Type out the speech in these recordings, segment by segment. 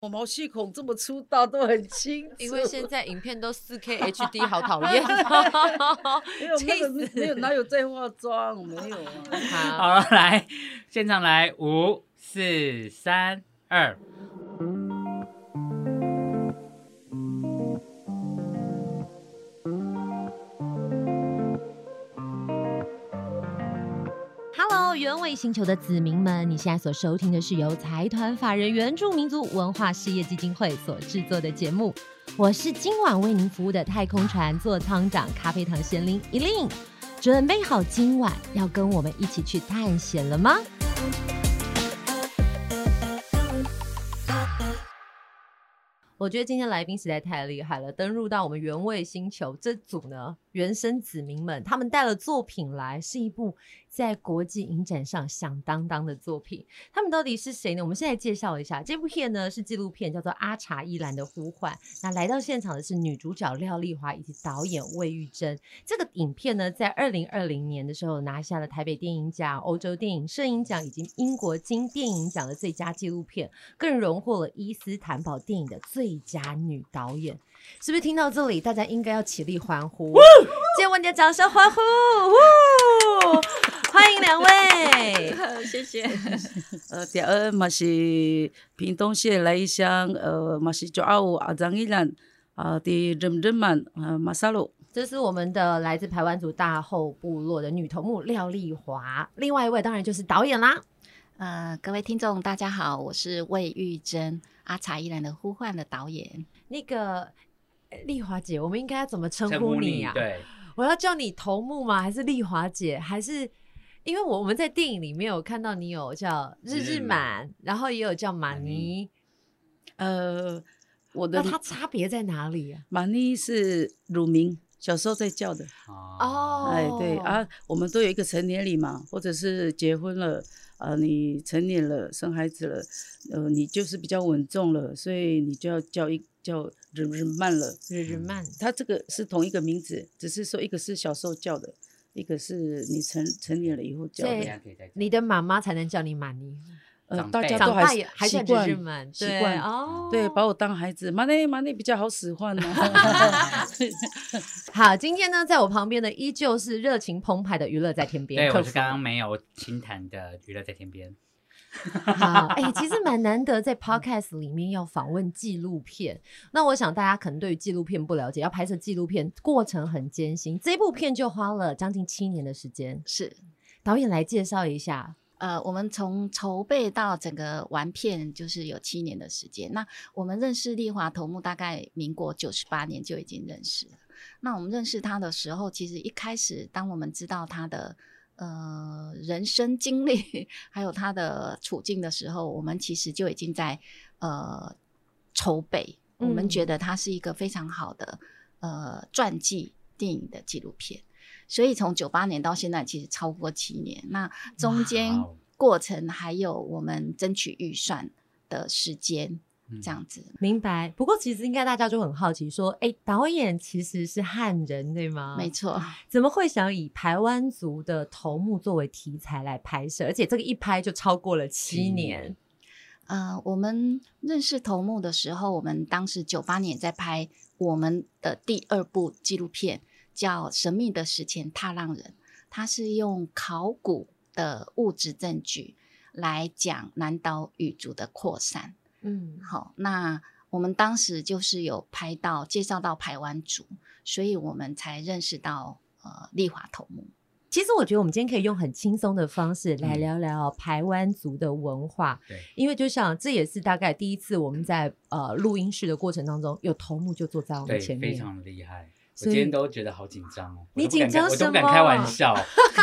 我毛细孔这么粗大都很清楚， 因为现在影片都 4K HD 好讨厌没有哪有在化妆，没有啊。 好了，来现场来5、4、3、2。 原味星球的子民们，你现在所收听的是由财团法人原住民族文化事业基金会所制作的节目。我是今晚为您服务的太空船座舱长咖啡糖贤玲依琳，准备好今晚要跟我们一起去探险了吗？我觉得今天来宾实在太厉害了，登入到我们原味星球这组呢，原生子民们他们带了作品来，是一部在国际影展上响当当的作品。他们到底是谁呢？我们现在介绍一下，这部片呢是纪录片，叫做《阿查伊兰的呼唤》。那来到现场的是女主角廖丽华以及导演魏玉珍。这个影片呢，在2020年的时候拿下了台北电影奖、欧洲电影摄影奖以及英国金电影奖的最佳纪录片，更荣获了伊斯坦堡电影的最佳女导演。是不是听到这里，大家应该要起立欢呼？借问的掌声欢呼！欢迎两位， 谢谢。 第二嘛是屏东县来乡，嘛是就阿阿张依兰的人曼马萨鲁。 这是我们的来自排湾族大后部落的女头目廖丽华，另外一位当然就是导演啦。 各位听众大家好，我是魏玉珍，阿查伊兰的呼唤的导演。 那个丽华姐，我们应该要怎么称呼你啊？ 对， 我要叫你头目吗？还是丽华姐？还是因为我们在电影里面有看到你有叫日满，然后也有叫马尼。 我的那它差别在哪里啊？ 马尼是乳名，小时候在叫的。 哦， 哎，对啊，我们都有一个成年礼嘛，或者是结婚了，你成年了，生孩子了，你就是比较稳重了，所以你就要叫日曼了。 日曼， 它这个是同一个名字，只是说一个是小时候叫的，一个是你成年了以后叫的。 你的妈妈才能叫你马尼。 大家长都大也还习叫日惯满， 习惯哦， 对，把我当孩子，马内比较好使唤呢。 好，今天呢，在我旁边的依旧是热情澎湃的娱乐在天边。 对，我是刚刚没有轻谈的娱乐在天边。 好，其实蛮难得在 podcast 里面要访问纪录片。那我想大家可能对于纪录片不了解，要拍摄纪录片过程很艰辛，这部片就花了将近7年的时间。 是， 导演来介绍一下。 我们从筹备到整个完片就是有7年的时间。那我们认识丽华头目大概民国98年就已经认识了。那我们认识他的时候，其实一开始当我们知道他的人生经历还有他的处境的时候，我们其实就已经在筹备。我们觉得他是一个非常好的传记电影的纪录片。所以从98年到现在其实超过7年，那中间过程还有我们争取预算的时间这样子。 明白。不过其实应该大家就很好奇说，导演其实是汉人对吗？ 没错。 怎么会想以排湾族的头目作为题材来拍摄，而且这个一拍就超过了7年？ 我们认识头目的时候，我们当时98年在拍我们的第2部纪录片，叫《神秘的史前踏浪人》，它是用考古的物质证据来讲南岛语族的扩散。好，那我们当时就是有拍到介绍到排湾族，所以我们才认识到丽华头目。 其实我觉得我们今天可以用很轻松的方式来聊聊排湾族的文化。因为就像这也是大概第一次我们在录音室的过程当中，有头目就坐在我们前面， 非常厉害。我今天都觉得好紧张哦。 你紧张什么？ 我都不敢开玩笑。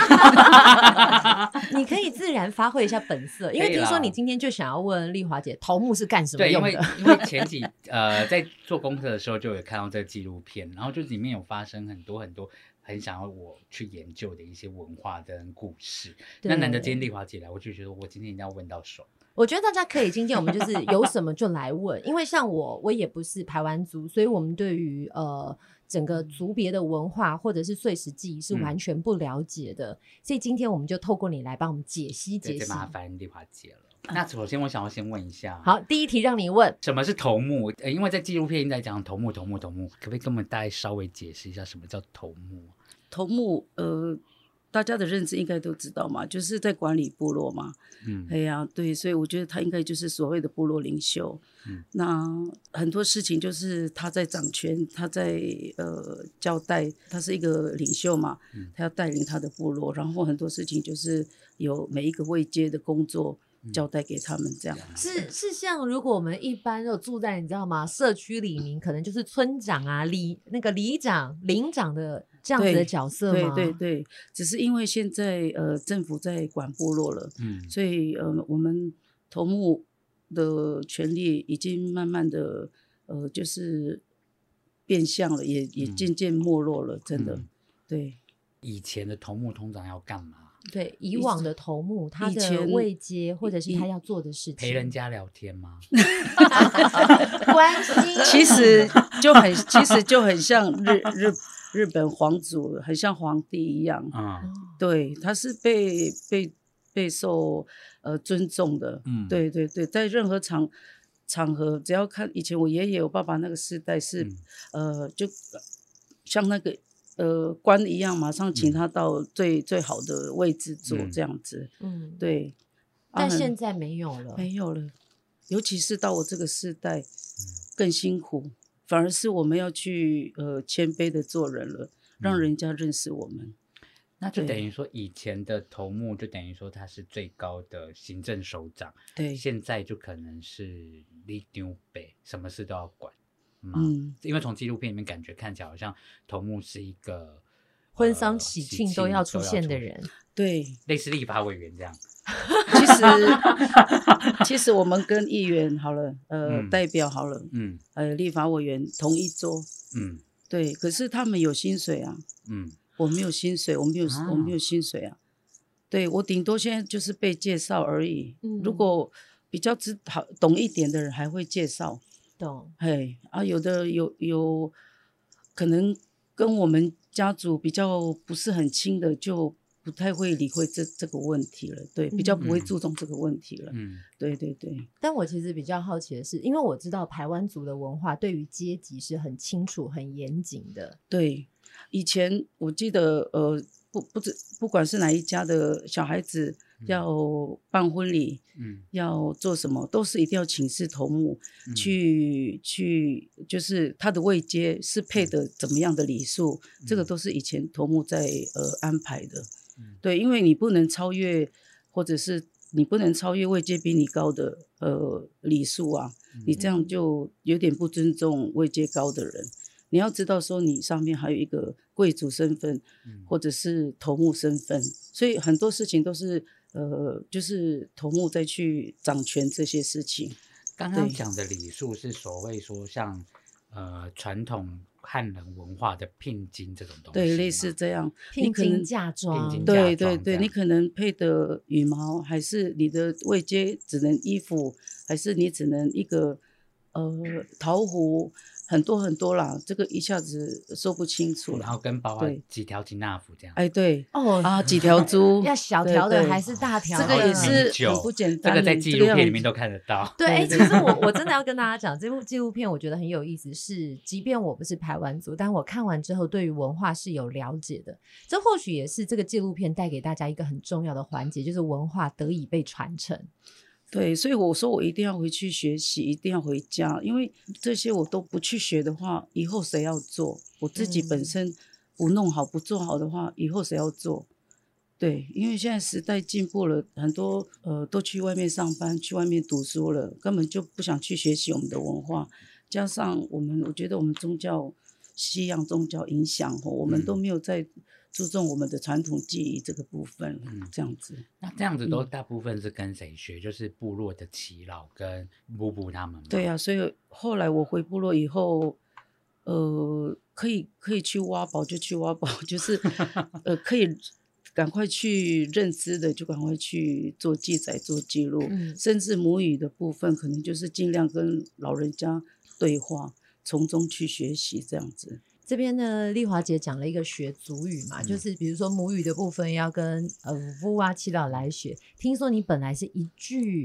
你可以自然发挥一下本色，因为听说你今天就想要问丽华姐头目是干什么用的。 对，因为前几在做功课的时候就有看到这个纪录片，然后就里面有发生很多很想要我去研究的一些文化跟故事。那难得今天丽华姐来，我就觉得我今天一定要问到手。 我觉得大家可以今天我们就是有什么就来问，因为像我也不是排湾族，所以我们对于整个族别的文化或者是岁时记忆是完全不了解的，所以今天我们就透过你来帮我们解析。 最麻烦丽华姐了。 那首先我想要先问一下， 好，第一题让你问， 什么是头目？因为在纪录片一直在讲头目，可不可以跟我们大概稍微解释一下什么叫头目？ 头目大家的认知应该都知道嘛，就是在管理部落嘛。哎呀，对，所以我觉得他应该就是所谓的部落领袖。那很多事情就是他在掌权，他在交代，他是一个领袖嘛，他要带领他的部落，然后很多事情就是有每一个位阶的工作交代给他们这样。 是像如果我们一般都住在你知道吗社区里面，可能就是村长啊那个里长领长的这样子的角色吗？ 对，只是因为现在政府在管部落了，所以我们头目的权利已经慢慢的就是变相了，也渐渐没落了，真的。对， 以前的头目通常要干嘛？ 对，以往的头目他的位阶或者是他要做的事情， 陪人家聊天吗？ 关心， 其实就很像日本皇族，很像皇帝一样。对，他是被受尊重的。对，在任何场合，只要看以前我爷爷我爸爸那个时代是就像那个官一样，马上请他到最好的位置坐这样子。对。 但现在没有了， 尤其是到我这个世代，更辛苦，反而是我们要去谦卑的做人了，让人家认识我们。 那就等于说，以前的头目就等于说他是最高的行政首长， 对， 现在就可能是里长伯，什么事都要管。因为从纪录片里面感觉看起来好像头目是一个婚丧喜庆都要出现的人， 对， 类似立法委员这样。 其实我们跟议员好了，代表好了，立法委员同一桌，对，可是他们有薪水啊，我没有薪水，我没有薪水啊，对，我顶多现在就是被介绍而已。如果比较懂一点的人还会介绍。 懂， 有的有可能跟我们家族比较不是很亲的，就不太会理会这个问题了，对，比较不会注重这个问题了。对。 但我其实比较好奇的是，因为我知道排湾族的文化对于阶级是很清楚、很严谨的。 对，以前我记得不管是哪一家的小孩子要办婚礼，要做什么，都是一定要请示头目去，就是他的位阶是配的怎么样的礼数，这个都是以前头目在安排的。对，因为你不能超越，或者是你不能超越位阶比你高的礼数啊，你这样就有点不尊重位阶高的人。你要知道说你上面还有一个贵族身份，或者是头目身份，所以很多事情都是就是头目再去掌权这些事情。 刚刚讲的礼数是所谓说像传统汉人文化的聘金这种东西， 对，类似这样， 聘金嫁妆， 对，你可能配的羽毛，还是你的位阶只能衣服，还是你只能一个桃核，很多啦，这个一下子说不清楚了。 然后跟包括几条吉纳福这样。 对几条猪， 要小条的还是大条的？ 这个也是很不简单。 这个在纪录片里面都看得到。 对，其实我真的要跟大家讲，这部纪录片我觉得很有意思，是即便我不是排湾族，但我看完之后对于文化是有了解的。这或许也是这个纪录片带给大家一个很重要的环节，就是文化得以被传承。 对，所以我说我一定要回去学习，一定要回家，因为这些我都不去学的话，以后谁要做？我自己本身不弄好、不做好的话，以后谁要做？对，因为现在时代进步了，很多都去外面上班、去外面读书了，根本就不想去学习我们的文化。加上我觉得我们西洋宗教影响，我们都没有在注重我们的传统技艺这个部分，这样子。 那这样子都大部分是跟谁学？就是部落的耆老跟布布他们吗？ 对啊，所以后来我回部落以后，可以去挖宝就去挖宝，就是可以赶快去认知的就赶快去做记载、做记录，甚至母语的部分，可能就是尽量跟老人家对话，从中去学习这样子。 这边呢，丽华姐讲了一个学族语嘛，就是比如说母语的部分要跟夫啊耆老来学。听说你本来是一句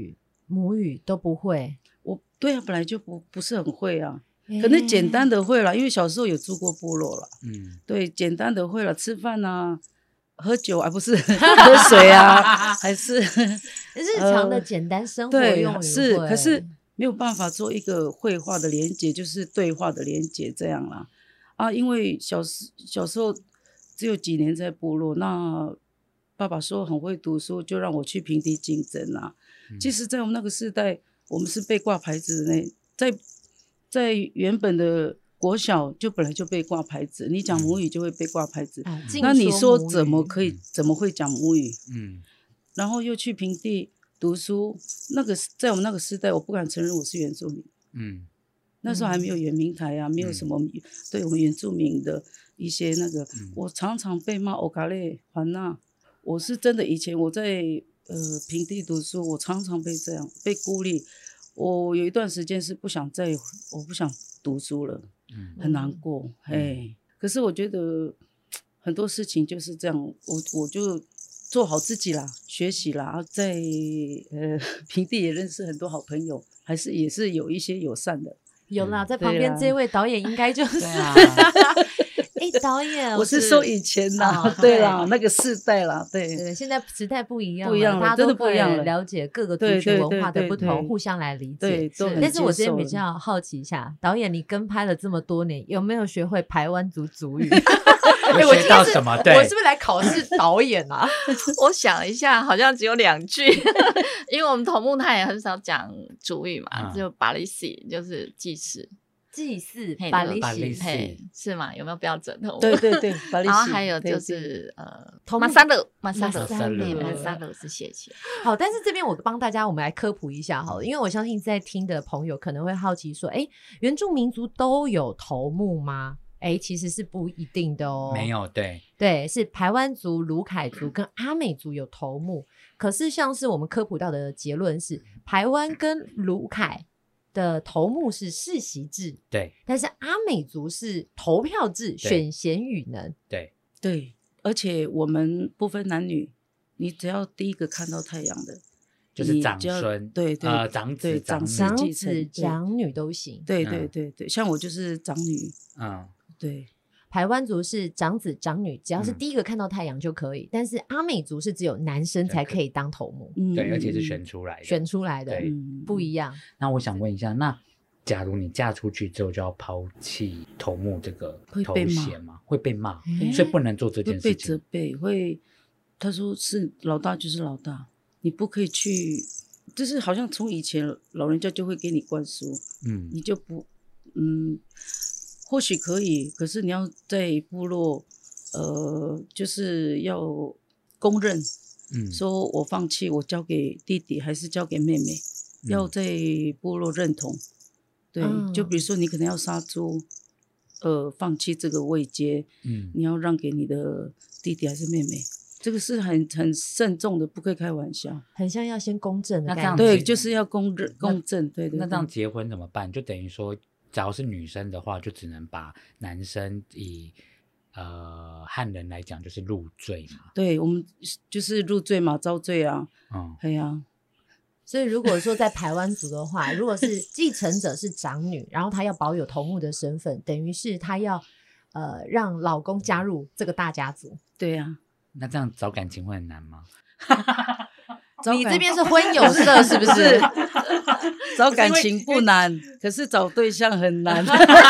母语都不会？ 对啊，本来就不是很会啊，可能简单的会啦，因为小时候有住过部落啦。对，简单的会了，吃饭啊，喝酒啊，不是喝水啊，还是日常的简单生活对用语是， 会可是没有办法做一个绘画的连结，就是对话的连结这样啦。啊，因为小时候只有几年在部落，那爸爸说很会读书，就让我去平地竞争啊。其实，在我们那个时代，我们是被挂牌子的呢，在原本的国小就本来就被挂牌子，你讲母语就会被挂牌子。那你说怎么会讲母语？然后又去平地读书，在我们那个时代，我不敢承认我是原住民。那时候还没有原民台啊，没有什么对我们原住民的一些那个，我常常被骂欧卡勒环娜。我是真的，以前我在平地读书，我常常被这样被孤立。我有一段时间是我不想读书了，很难过。可是我觉得很多事情就是这样，我就做好自己啦，学习啦，在平地也认识很多好朋友，也是有一些友善的。 有啦，在旁边这位导演应该就是导演， 我是说以前啦，对啦，那个世代啦， 对，现在时代不一样了， 大家真的不一样了， 了解各个族群文化的不同，互相来理解。但是我这边比较好奇一下，导演你跟拍了这么多年，有没有学会排湾族族语？ 我学到什么？对， 我是不是来考试导演啊？ 我想一下，好像只有2句，因为我们头目他也很少讲族语嘛，就巴利西就是祭祀， 巴利西是吗？有没有标准的？ 对，巴利西。 然后还有就是马萨勒是谢谢。 好，但是这边我帮大家我们来科普一下好了，因为我相信在听的朋友可能会好奇说，原住民族都有头目吗？其实是不一定的哦。 没有， 对，是排湾族、鲁凯族跟阿美族有头目，可是像是我们科普到的结论是，排湾跟鲁凯的头目是世袭制， 对， 但是阿美族是投票制，选贤与能， 对，而且我们不分男女，你只要第一个看到太阳的， 就是长孙， 对， 长子、 长子、长女都行， 对，像我就是长女，对。 排湾族是长子长女，只要是第一个看到太阳就可以，但是阿美族是只有男生才可以当头目， 对，而且是选出来的， 不一样。 那我想问一下，那假如你嫁出去之后就要抛弃头目这个头衔吗？会被骂，所以不能做这件事情。 会被责备，他说是老大就是老大，你不可以去，就是好像从以前老人家就会给你灌输，你就不，或许可以，可是你要在部落，就是要公认，说我放弃，我交给弟弟还是交给妹妹，要在部落认同。对，就比如说你可能要杀猪，放弃这个位阶，你要让给你的弟弟还是妹妹，这个是很慎重的，不可以开玩笑。 很像要先公证的概念， 对，就是要公证，对。 那这样结婚怎么办？就等于说，假如是女生的话，就只能把男生以汉人来讲就是入赘嘛。 对，我们就是入赘嘛，遭罪啊。对啊。 所以如果说在排湾族的话，如果是继承者是长女，然后她要保有头目的身份，等于是她要让老公加入这个大家族。 对啊。 那这样找感情会很难吗？ 你这边是婚友社是不是？ 找感情不难，可是找对象很难。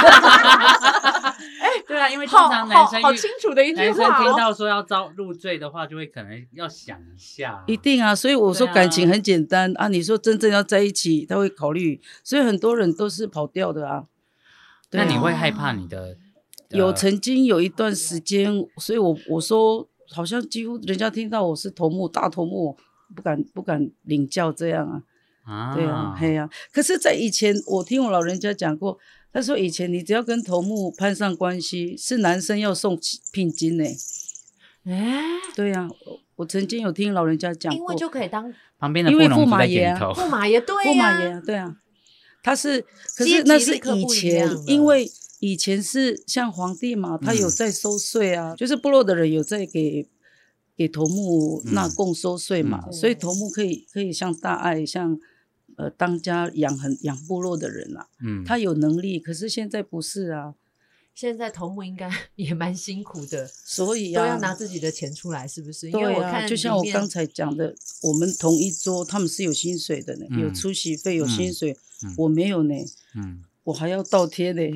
对啊，因为通常男生好清楚的一句话， 男生听到说要入赘的话，就会可能要想一下。 一定啊，所以我说感情很简单啊。你说真正要在一起，他会考虑，所以很多人都是跑掉的啊。 那你会害怕你的？ 曾经有一段时间，所以我说好像几乎人家听到我是头目大头目，不敢领教这样啊。对啊，嘿啊。可是，在以前我听我老人家讲过，他说以前你只要跟头目攀上关系，是男生要送聘金呢。对啊，我曾经有听老人家讲过， 因为就可以当旁边的驸马爷啊， 驸马爷对呀， 驸马爷啊，对啊。可是那是以前，因为以前是像皇帝嘛，他有在收税啊，就是部落的人有在给头目纳贡收税嘛，所以头目可以像大爱像当家养部落的人啊，他有能力，可是现在不是啊。 现在头目应该也蛮辛苦的， 所以都要拿自己的钱出来，是不是？因为我看就像我刚才讲的，我们同一桌他们是有薪水的呢，有出席费，有薪水，我没有呢，我还要倒贴呢。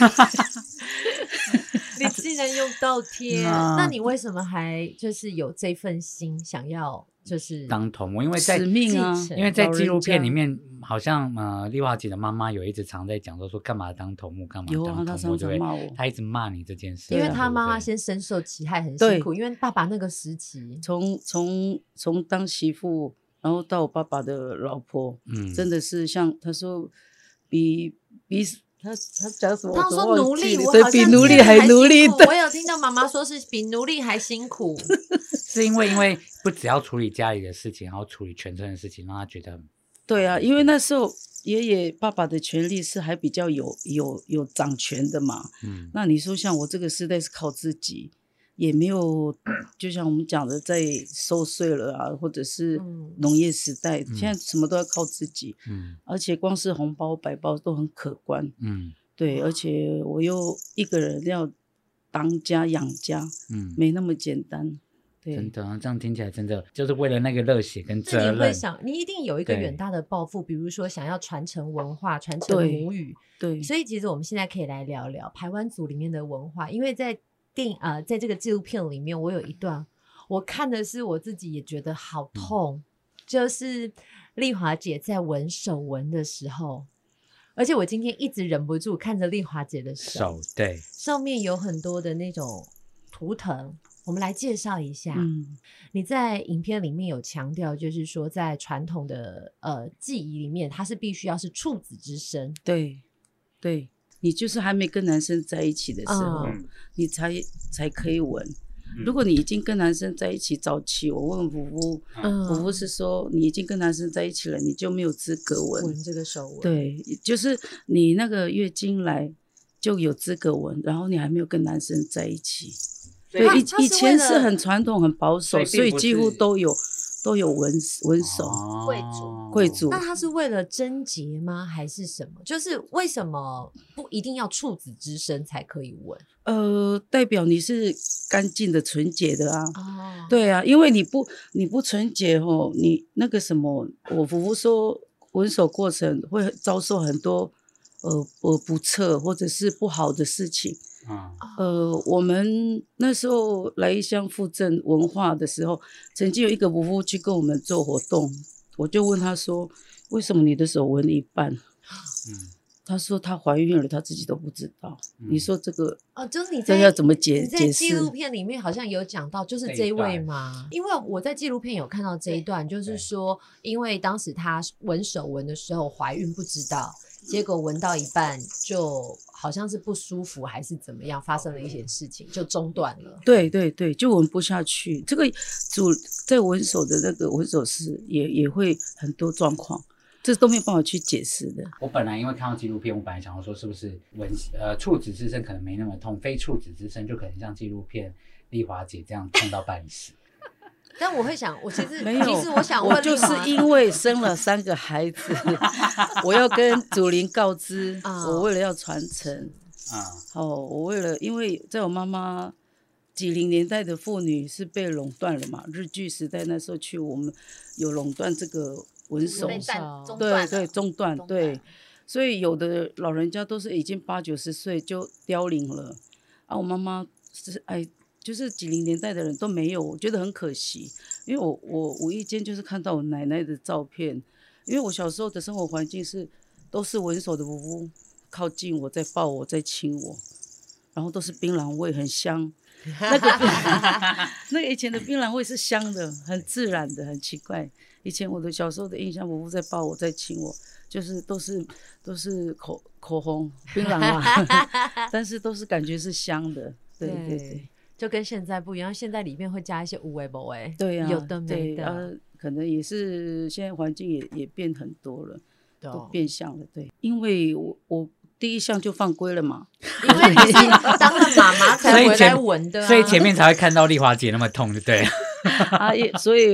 你既然用倒贴，那你为什么还就是有这份心想要就是当头目？因为在使命啊， 因为在纪录片里面，好像丽华姐的妈妈有一直常在讲说干嘛当头目，干嘛当头目， 有啊，她常常骂我， 她一直骂你这件事， 因为她妈妈先深受其害，很辛苦。因为爸爸那个时期， 从当媳妇，然后到我爸爸的老婆，真的是像他说比。他讲什么？ 他说奴隶，我对，比奴隶还奴隶。 我有听到妈妈说是比奴隶还辛苦， 是因为不只要处理家里的事情，然后处理全村的事情，让他觉得对啊，因为那时候爷爷爸爸的权力是还比较有掌权的嘛。那你说像我这个时代是靠自己，也没有就像我们讲的在收税了啊，或者是农业时代，现在什么都要靠自己。而且光是红包白包都很可观。对，而且我又一个人要当家养家，没那么简单。对， 真的，这样听起来真的就是为了那个热血跟责任。 你会想，你一定有一个远大的抱负，比如说想要传承文化，传承母语。 对， 所以其实我们现在可以来聊聊排湾族里面的文化，因为在在这个纪录片里面，我有一段我看的是我自己也觉得好痛，就是丽华姐在纹手纹的时候，而且我今天一直忍不住看着丽华姐的手， 对， 上面有很多的那种图腾。我们来介绍一下，你在影片里面有强调，就是说在传统的记忆里面，它是必须要是处子之身， 对，你就是还没跟男生在一起的时候，你才可以纹。如果你已经跟男生在一起，早期我问福福是说你已经跟男生在一起了，你就没有资格纹这个手纹。 对，就是你那个月经来就有资格纹，然后你还没有跟男生在一起。对，以前是很传统很保守，所以几乎都有纹手。贵族。 那他是为了贞洁吗？还是什么？就是为什么不一定要处子之身才可以纹？ 代表你是干净的、纯洁的啊。对啊，因为你不纯洁哦，你那个什么，我夫妇说纹手过程会遭受很多不测或者是不好的事情。我们那时候来一乡复振文化的时候，曾经有一个夫妇去跟我们做活动，我就问他说，为什么你的手纹一半？他说他怀孕了，他自己都不知道。你说这个就是你这要怎么解释？ 你在纪录片里面好像有讲到，就是这一位吗？因为我在纪录片有看到这一段，就是说，因为当时他纹手纹的时候怀孕不知道，结果纹到一半就好像是不舒服还是怎么样，发生了一些事情就中断了。 对，就纹不下去。这个在纹手的那个纹手师也会很多状况。这都没有办法去解释的。 我本来因为看到纪录片，我本来想要说是不是处子之身可能没那么痛，非处子之身就可能像纪录片丽华姐这样痛到半死。 但我会想，我其实没有， 其实我想问， 我就是因为生了3个孩子，我要跟祖灵告知，我为了要传承我为了，因为在我妈妈90年代的妇女是被垄断了嘛，日据时代那时候去，我们有垄断这个纹手，对，中断，对，所以有的老人家都是已经80、90岁就凋零了我妈妈是就是90年代的人都没有，我觉得很可惜，因为我无意间就是看到我奶奶的照片，因为我小时候的生活环境都是纹手的夫妇靠近我，在抱我，在亲我，然后都是槟榔味，很香。那个以前的槟榔味是香的，很自然的，很奇怪。以前我的小时候的印象，夫妇在抱我，在亲我，就是都是口红槟榔但是都是感觉是香的，对， 就跟现在不一样，现在里面会加一些有的没的， 对有的没的， 可能也是现在环境也变很多了，都变相了，对，因为我第一项就犯规了嘛， 因为你是当了妈妈才回来纹的所以前面才会看到丽华姐那么痛，对不对？ 所以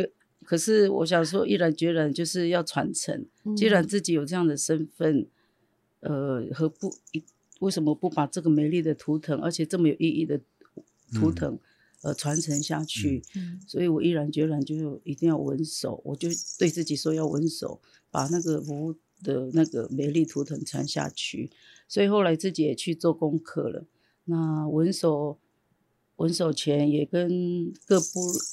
可是我想说，毅然决然就是要传承。既然自己有这样的身份，为什么不把这个美丽的图腾，而且这么有意义的图腾，传承下去？所以我毅然决然就一定要稳守，我就对自己说要稳守，把那个服的那个美丽图腾传下去。所以后来自己也去做功课了。那稳守前也跟各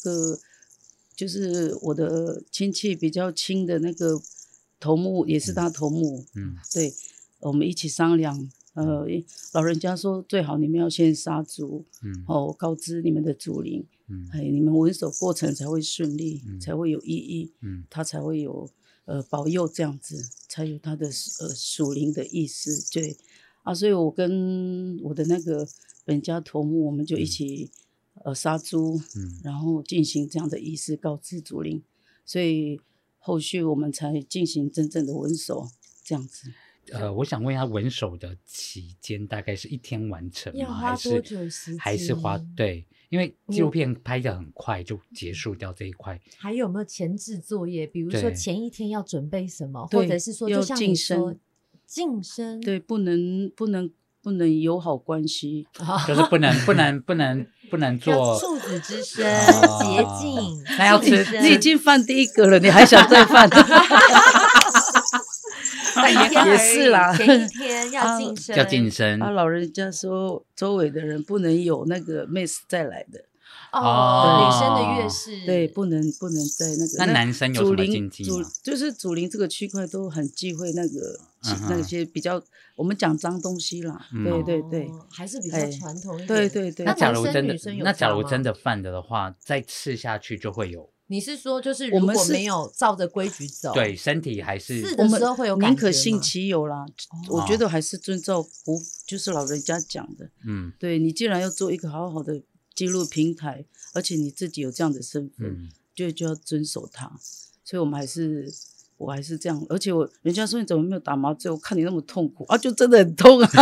就是我的亲戚比较亲的那个头目，也是他头目，对，我们一起商量，老人家说最好你们要先杀猪，告知你们的祖灵，你们稳守过程才会顺利，才会有意义，他才会有保佑，这样子才有他的属灵的意思，对啊，所以我跟我的那个本家头目，我们就一起杀猪，然后进行这样的仪式告知祖灵，所以后续我们才进行真正的稳守这样子。 我想问一下，稳守的期间大概是一天完成吗？ 要花多久时间？ 还是花对？因为纪录片拍得很快就结束掉这一块。还有没有前置作业？比如说前一天要准备什么，或者是说就像你说晋升， 对，不能友好关系， 就是不能做处子之身，洁净。 那要吃， 你已经犯第一个了，你还想再犯？也是啦， 前一天要晋升， 要晋升。 老人家说，周围的人不能有那个 miss 再来的。 女生的月事， 对，不能在那个。 那男生有什么禁忌吗？ 就是祖灵这个区块都很忌讳那些比较，我们讲脏东西啦。对， 还是比较传统一点。 对。 那假如真的犯了的话，再刺下去就会有。 你是说，就是如果没有照着规矩走， 对身体还是刺的时候会有感觉吗？ 宁可信其有啦。我觉得还是遵照就是老人家讲的。对，你既然要做一个好好的记录平台，而且你自己有这样的身份，就要遵守它。所以我还是这样，而且人家说你怎么没有打麻醉？我看你那么痛苦啊，就真的很痛啊。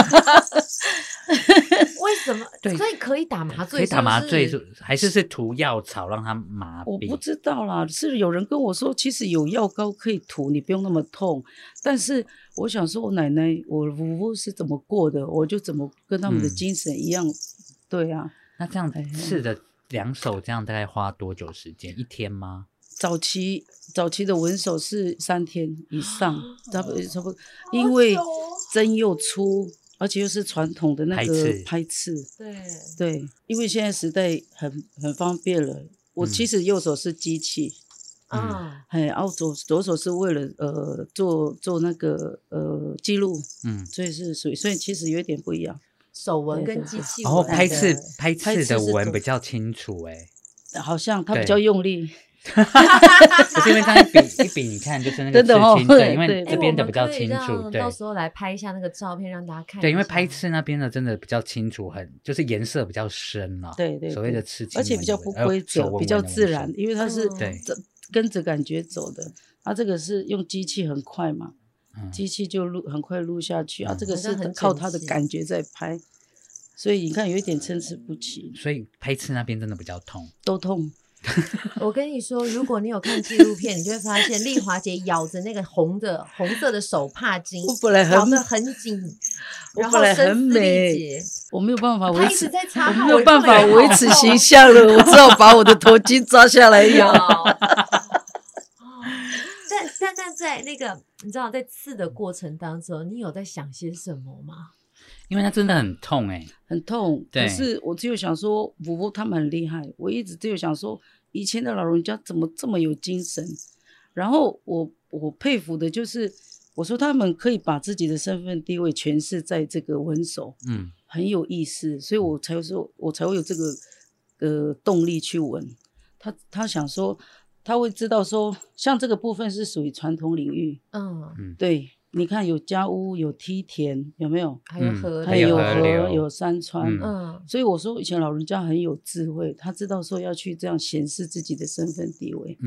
为什么？对，所以可以打麻醉， 可以打麻醉，还是涂药草让它麻痹？ 我不知道啦，是有人跟我说，其实有药膏可以涂，你不用那么痛。但是我想说，我奶奶、我姑姑是怎么过的，我就怎么跟他们的精神一样。对啊， 那这样刺的2手，这样大概花多久时间？1天吗？ 早期的稳守是3天以上，差不多，因为针又粗。而且又是传统的那个拍刺，对，因为现在时代很方便了。我其实右手是机器，左手是为了做那个记录，所以是所以其实有一点不一样。 手纹跟机器纹， 然后拍刺的纹比较清楚， 好像它比较用力。 不是因为这样一比你看就是那个刺青，对，因为这边的比较清楚，对。 到时候来拍一下那个照片让大家看一下。 对，因为拍刺那边的真的比较清楚，就是颜色比较深了。 对， 所谓的刺青， 而且比较不规则，比较自然，因为它是跟着感觉走的。这个是用机器很快嘛，机器就很快录下去这个是靠它的感觉在拍，所以你看有一点参差不齐。 所以拍刺那边真的比较痛， 都痛。 我跟你说，如果你有看纪录片，你就会发现丽华姐咬着那个红色的手帕巾， 我本来咬得很紧， 我本来很美，我没有办法维持， 我没有办法维持形象了，我只好把我的头巾抓下来咬。 但在那个你知道，在刺的过程当中，你有在想些什么吗？ 因为它真的很痛很痛。 可是我只有想说，婆婆他们很厉害，我一直只有想说，以前的老人家怎么这么有精神？然后我佩服的就是，我说他们可以把自己的身份地位诠释在这个稳守，很有意思，所以我才会有这个动力去稳。他想说，他会知道说，像这个部分是属于传统领域，对。你看有家屋有梯田有没有？ 还有河， 还有河有山川，所以我说以前老人家很有智慧，他知道说要去这样显示自己的身份地位，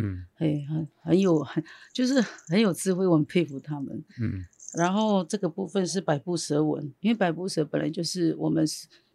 就是很有智慧，我很佩服他们。然后这个部分是百步蛇纹，因为百步蛇本来就是我们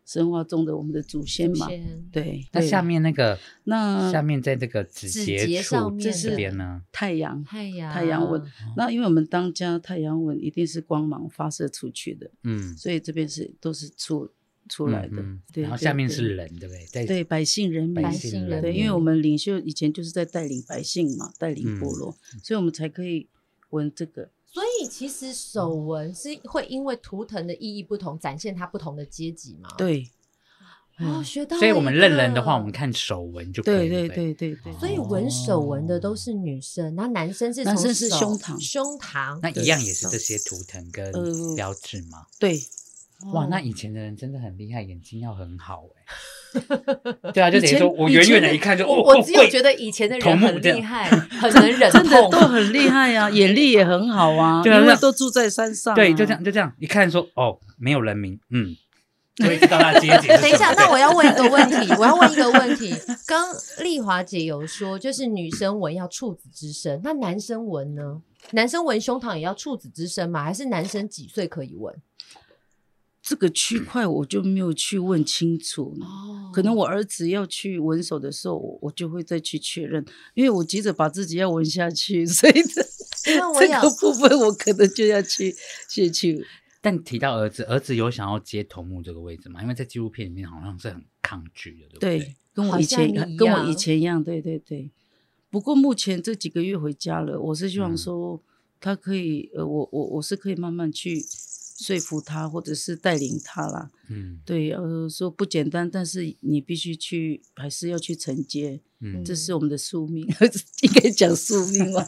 神话中的我们的祖先嘛。对， 那下面那个， 那下面在这个指指节处节上面这边呢， 太阳太阳纹。那因为我们当家太阳纹一定是光芒发射出去的，所以这边都是出来的。对， 然后下面是人，对不对？ 对，百姓人民，对，因为我们领袖以前就是在带领百姓嘛，带领部落，所以我们才可以纹这个。 所以其实手纹是会因为图腾的意义不同，展现它不同的阶级嘛？ 对。 学到了。 所以我们认人的话，我们看手纹就可以了。 对。 所以纹手纹的都是女生，然后男生是胸膛， 那一样也是这些图腾跟标志吗？ 对。 哇，那以前的人真的很厉害，眼睛要很好对啊，就等于说我远远的一看就我只有觉得以前的人很厉害，很能忍痛， 真的都很厉害啊，眼力也很好啊，因为都住在山上。 对，就这样一看说没有人名，就会知道他阶级是什么。 等一下，那我要问一个问题，刚丽华姐有说，就是女生纹要处子之身，那男生纹呢？男生纹胸膛也要处子之身吗？还是男生几岁可以纹？ 这个区块我就没有去问清楚可能我儿子要去纹手的时候，我就会再去确认，因为我急着把自己要纹下去，所以这个部分我可能就要去。 但提到儿子有想要接头目这个位置吗？因为在纪录片里面好像是很抗拒的，对不对？ 对，跟我以前一样，对。不过目前这几个月回家了，我是希望说他可以，我是可以慢慢去说服他，或者是带领他啦。对，说不简单，但是你必须还是要去承接。这是我们的宿命，应该讲宿命吗？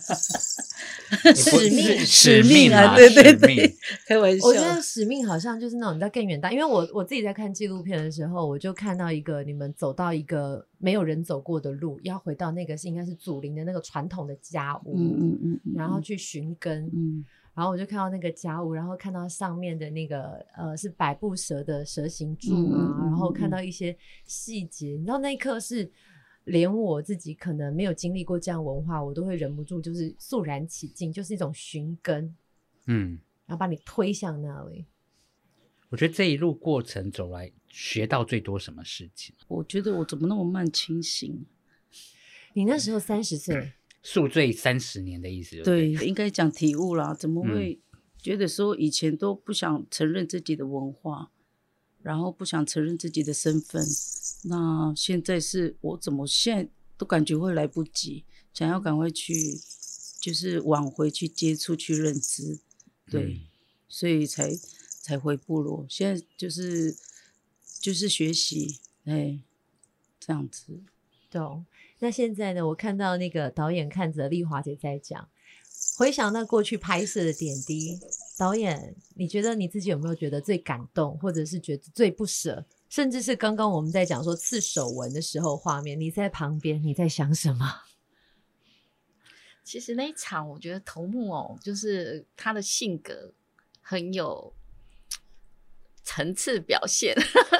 使命啊，对，开玩笑。 我觉得使命好像就是那种你知道更远大，因为我自己在看纪录片的时候，我就看到你们走到一个没有人走过的路，要回到那个应该是祖灵的那个传统的家屋，然后去寻根。然后我就看到那个家屋，然后看到上面的那个是百步蛇的蛇形柱啊，然后看到一些细节，你知道那一刻是连我自己可能没有经历过这样文化，我都会忍不住就是肃然起敬，就是一种寻根，然后把你推向那里。 我觉得这一路过程走来，学到最多什么事情？ 我觉得我怎么那么慢清醒？ 你那时候30岁。 宿醉30年的意思， 对，应该讲体悟啦。怎么会觉得说以前都不想承认自己的文化，然后不想承认自己的身份？那现在是我怎么现在都感觉会来不及，想要赶快去，就是往回去接触、去认知，对，所以才回部落。现在就是学习，这样子。 懂。那现在呢，我看到那个导演看着丽华姐在讲，回想那过去拍摄的点滴，导演你觉得你自己有没有觉得最感动，或者是觉得最不舍，甚至是刚刚我们在讲说刺手纹的时候画面，你在旁边你在想什么？ 其实那一场我觉得头目就是他的性格很有层次表现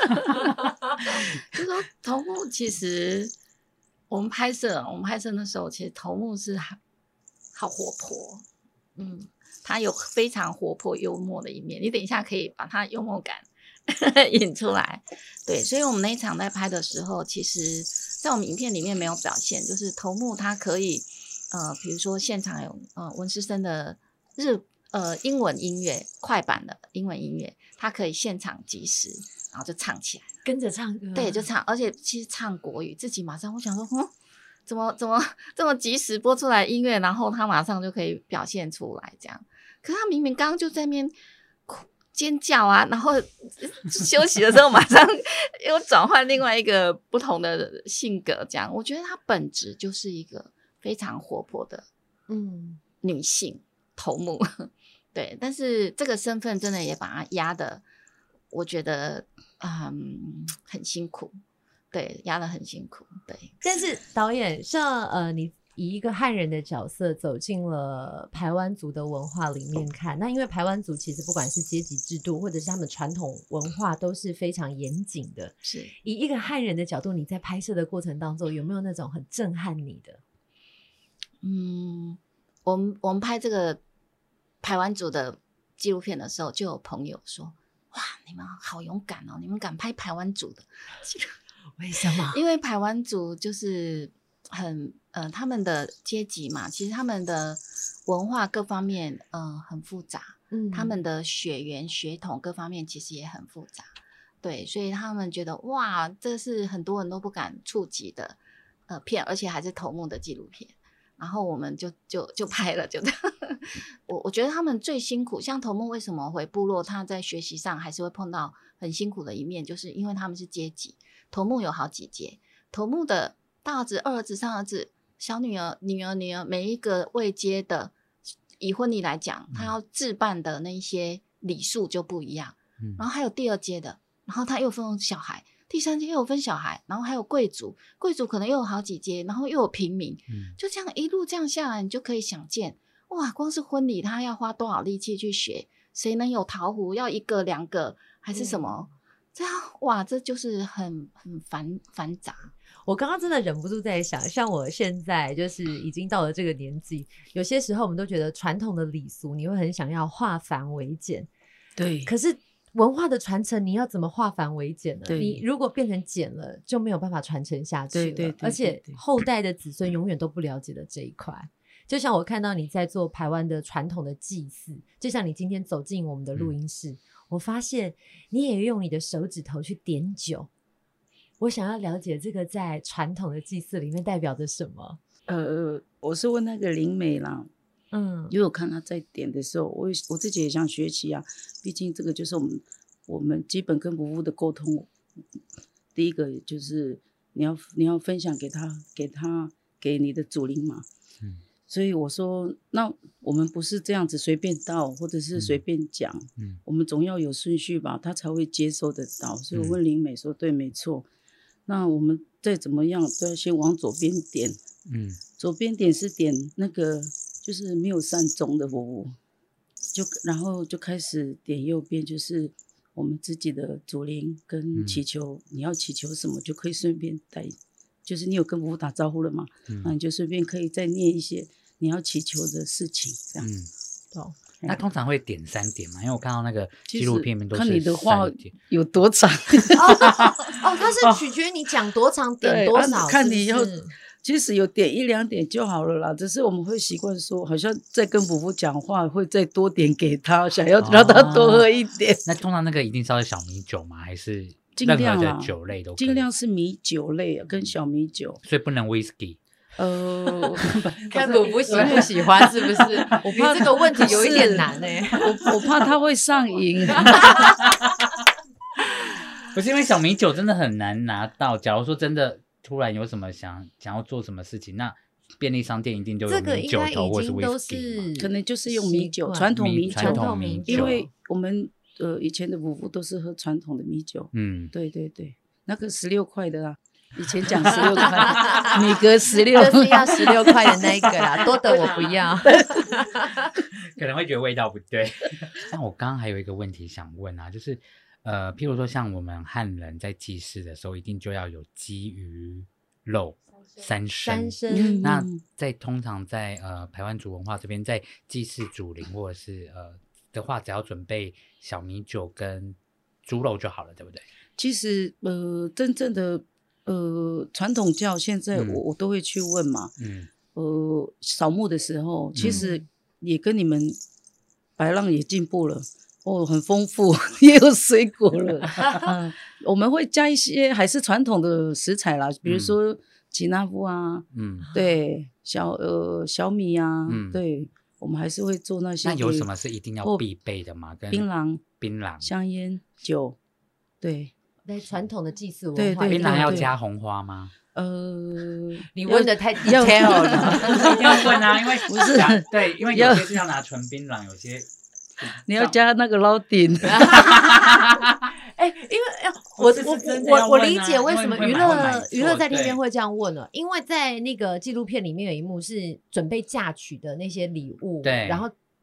就说头目其实我们拍摄那时候，其实头目是好活泼，他有非常活泼幽默的一面，你等一下可以把他幽默感引出来。对，所以我们那一场在拍的时候，其实在我们影片里面没有表现，就是头目他可以比如说现场有文诗生的英文音乐，快板的英文音乐，他可以现场即时然后就唱起来， 跟着唱歌， 对，就唱，而且其实唱国语，自己马上我想说，怎么这么及时播出来音乐，然后他马上就可以表现出来这样。可是他明明刚刚就在那边尖叫啊，然后休息的时候马上又转换另外一个不同的性格这样。我觉得他本质就是一个非常活泼的女性头目，对，但是这个身份真的也把他压的，我觉得很辛苦，对，压得很辛苦，对。 但是导演像你以一个汉人的角色走进了排湾族的文化里面看，那因为排湾族其实不管是阶级制度或者是他们传统文化都是非常严谨的， 是以一个汉人的角度，你在拍摄的过程当中有没有那种很震撼你的？ 我们拍这个排湾族的纪录片的时候，就有朋友说， 哇，你们好勇敢哦，你们敢拍排湾族的。 为什么？ 因为排湾族就是他们的阶级嘛，其实他们的文化各方面很复杂，他们的血缘血统各方面其实也很复杂，对，所以他们觉得哇，这是很多人都不敢触及的片，而且还是头目的纪录片。然后我们就拍了，就这样。我觉得他们最辛苦，像头目为什么回部落，他在学习上还是会碰到很辛苦的一面，就是因为他们是阶级，头目有好几阶，头目的大儿子、二儿子、三儿子、小女儿、女儿、每一个位阶的，以婚礼来讲，他要置办的那些礼数就不一样。然后还有第二阶的，然后他又分小孩。第三阶又有分小孩，然后还有贵族，贵族可能又有好几阶，然后又有平民，就这样一路这样下来，你就可以想见，哇，光是婚礼他要花多少力气去学，谁能有陶壶，要一个两个还是什么，这样哇，这就是很繁杂。 我刚刚真的忍不住在想，像我现在就是已经到了这个年纪，有些时候我们都觉得传统的礼俗，你会很想要化繁为简， 对， 可是文化的传承，你要怎么化繁为简呢？ 对， 你如果变成简了，就没有办法传承下去了。 对， 而且后代的子孙永远都不了解的这一块。就像我看到你在做排湾的传统的祭祀，就像你今天走进我们的录音室，我发现你也用你的手指头去点酒。我想要了解这个在传统的祭祀里面代表着什么。 我是问那个灵美啦。因为我看他在点的时候，我自己也想学习啊。毕竟这个就是我们基本跟夫妇的沟通。第一个就是你要分享给你的祖灵嘛。所以我说，那我们不是这样子随便到，或者是随便讲。我们总要有顺序吧，他才会接收得到。所以我问灵美说，对，没错。那我们再怎么样都要先往左边点。左边点是点那个。就是没有善终的服务，然后就开始点右边，就是我们自己的祖灵跟祈求，你要祈求什么就可以顺便带，就是你有跟服务打招呼了嘛，那你就顺便可以再念一些你要祈求的事情，这样。 那通常会点3点嘛？因为我看到那个纪录片里面都是看你的话 3点有多长。 它是取决于你讲多长，点多少， 看你要。其实有点1、2点就好了啦，只是我们会习惯说，好像在跟婆婆讲话会再多点给他，想要让他多喝一点。 那通常那个一定是要小米酒吗？还是尽量任何的酒类都可以？ 尽量是米酒类跟小米酒， 所以不能 whisky。 看婆婆喜不喜欢是不是？我怕这个问题有一点难我怕他会上瘾。 不是因为小米酒真的很难拿到，假如说真的突然有什么想要做什么事情，那便利商店一定就有米酒头或是 whisky， 可能就是用米酒，传统米酒，因为我们以前的夫妇都是喝传统的米酒。对，那个16块的啦，以前讲16块，米格16， 就是要16块的那一个啦，多的我不要。 可能会觉得味道不对。但我刚刚还有一个问题想问啊，就是譬如说像我们汉人在祭祀的时候，一定就要有鸡、鱼、肉三牲。那通常在排湾族文化这边，在祭祀祖灵或者是的话，只要准备小米酒跟猪肉就好了，对不对？ 其实真正的传统教现在我都会去问嘛。扫墓的时候，其实也跟你们白浪也进步了。很丰富，也有水果了。我们会加一些还是传统的食材啦，比如说吉纳夫啊，对，小米啊，对，我们还是会做那些。 那有什么是一定要必备的吗？跟槟榔、 香烟、酒，对。 在传统的祭祀文化， 槟榔要加红花吗？ 你问的太 detail 了， 一定要问啊，因为不是对，因为有些是要拿纯槟榔，有些。 你要加那个捞顶。 因为我理解为什么娱乐在那边会这样问了，因为在那个纪录片里面有一幕是准备嫁娶的那些礼物， 对， 然后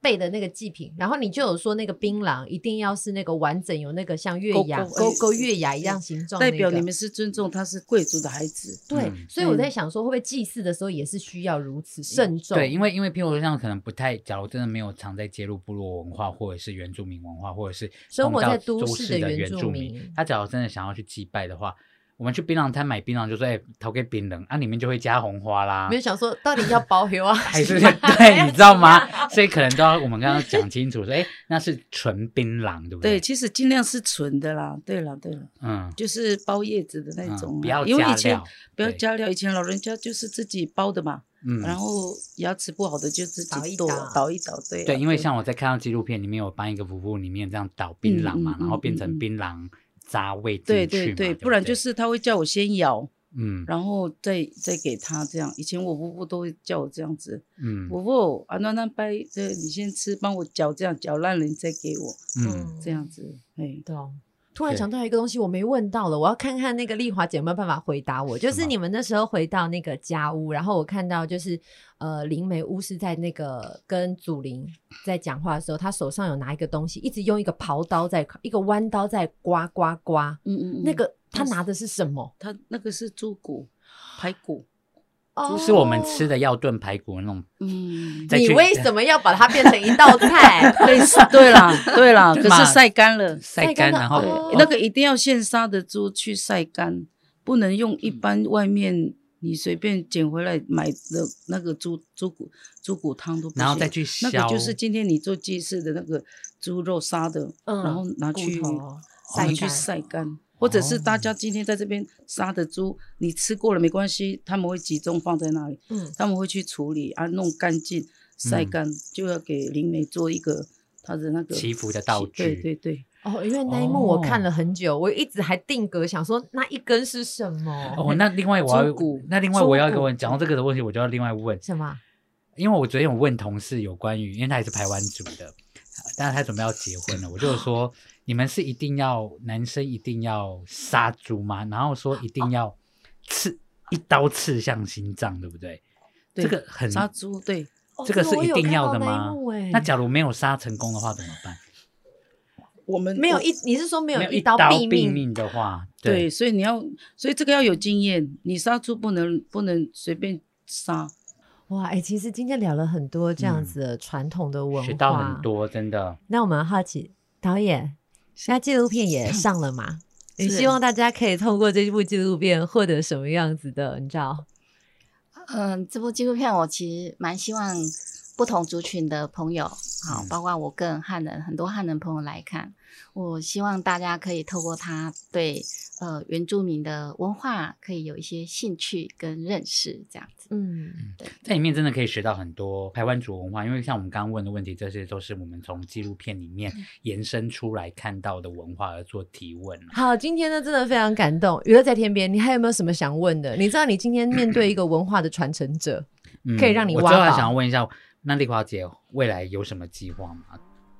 备的那个祭品，然后你就有说那个槟榔一定要是那个完整有那个像月牙勾月牙一样形状、那个， 代表你们是尊重他是贵族的孩子。 对，所以我在想说会不会祭祀的时候也是需要如此慎重？ 对，因为譬如说像可能不太，假如真的没有常在接触部落文化，或者是原住民文化，或者是生活在都市的原住民，他假如真的想要去祭拜的话，我们去槟榔摊买槟榔就说投给槟榔啊，里面就会加红花啦。 没有想说到底要包黑啊还是对，你知道吗？所以可能都要我们刚刚讲清楚说那是纯槟榔对不对？ 对，其实尽量是纯的啦。对了，就是包叶子的那种， 不要加料， 因为以前不要加料，以前老人家就是自己包的嘛。然后牙齿不好的就自己倒一倒。 对，因为像我在看到纪录片里面有帮一个夫妇里面这样倒槟榔嘛，然后变成槟榔渣味进去嘛，对， 不然就是他会叫我先咬，然后再给他这样。以前我婆婆都会叫我这样子，婆婆啊，那掰，你先吃，帮我搅，这样搅烂了你再给我，这样子， 对。突然想到一个东西我没问到了，我要看看那个丽华姐有没有办法回答我。就是你们那时候回到那个家屋，然后我看到就是灵媒巫师在那个跟祖灵在讲话的时候，他手上有拿一个东西，一直用一个刨刀在一个弯刀在刮。那个他拿的是什么？ 他那个是猪骨排骨。 是我们吃的要炖排骨那种。 你为什么要把它变成一道菜？ 对啦，可是晒干了， 然后那个一定要现杀的猪去晒干，不能用一般外面你随便捡回来买的那个猪骨汤都不行， 然后再去削。 那个就是今天你做祭祀的那个猪肉杀的，然后拿去晒干。或者是大家今天在这边杀的猪，你吃过了没关系，他们会集中放在那里，他们会去处理弄干净晒干，就要给灵媒做一个他的那个祈福的道具。 对。 因为那一幕我看了很久，我一直还定格想说那一根是什么。 那另外我要一个问，讲到这个的问题，我就要另外问什么？ 因为我昨天有问同事有关于，因为他也是排湾族的，但是他准备要结婚了，我就说你们是男生一定要杀猪吗？然后说一定要一刀刺向心脏，对不对？这个很杀猪，对， 这个是一定要的吗？那假如没有杀成功的话怎么办？ 我们没有你是说没有一刀毙命的话， 对，所以这个要有经验，你杀猪不能随便杀。 哇，其实今天聊了很多这样子的传统的文化， 学到很多，真的。 那我们好奇导演，现在纪录片也上了嘛？你希望大家可以通过这部纪录片获得什么样子的？你知道？ 这部纪录片我其实蛮希望不同族群的朋友，包括我个人很多汉人朋友来看，我希望大家可以透过他对原住民的文化可以有一些兴趣跟认识，这样子。 对，在里面真的可以学到很多排湾族文化，因为像我们刚刚问的问题，这些都是我们从纪录片里面延伸出来看到的文化而做提问。 好，今天呢真的非常感动。娱乐在天边，你还有没有什么想问的？你知道你今天面对一个文化的传承者，可以让你挖宝。 我最后还想要问一下，那丽华姐未来有什么计划吗？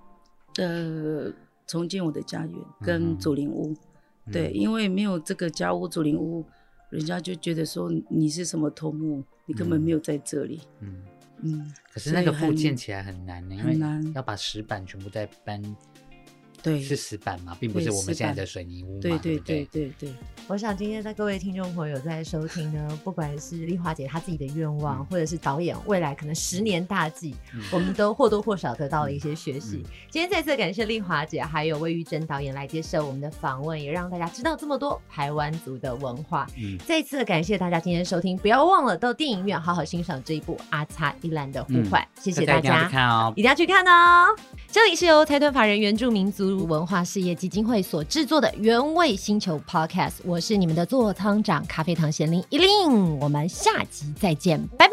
重建我的家园跟祖灵屋。对，因为没有这个家屋祖灵屋，人家就觉得说你是什么头目，你根本没有在这里。 可是那个复建起来很难呢，因为要把石板全部再搬。对，是石板嘛，并不是我们现在的水泥屋嘛。 对。 我想今天的各位听众朋友在收听呢，不管是丽华姐她自己的愿望，或者是导演未来可能10年大计，我们都或多或少得到了一些学习。今天再次感谢丽华姐还有魏玉珍导演来接受我们的访问，也让大家知道这么多排湾族的文化。再一次感谢大家今天收听，不要忘了到电影院好好欣赏这一部阿擦一兰的呼唤。谢谢大家，一定要去看哦。这里是由财团法人原住民族文化事业基金会所制作的原味星球 Podcast， 我是你们的座舱长咖啡糖贤玲依琳，我们下集再见，拜拜。